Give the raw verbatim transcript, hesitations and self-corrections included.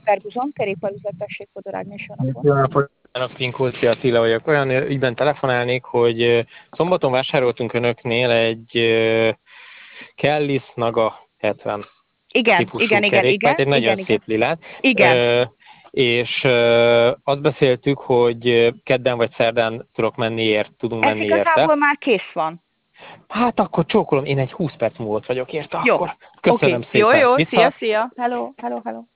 Ferguson, kerékpárüzletesség Fodorányon, jó napot. Jó napot! Pinkulci Attila vagyok. Olyan ügyben telefonálnék, hogy szombaton vásároltunk önöknél egy Kellis Naga hetven Igen, típusú igen, igen, kerékpárt, igen, egy nagyon igen, szép igen. lilát. Igen. És azt beszéltük, hogy kedden vagy szerdán tudok menni ért, tudunk Ez menni érte. igazából már kész van. Hát akkor csókolom, én egy húsz perc múlva vagyok érte Jó. akkor. Oké. Köszönöm Jó, szépen. jó. Szia, Viszont szia. Hello, hello, hello.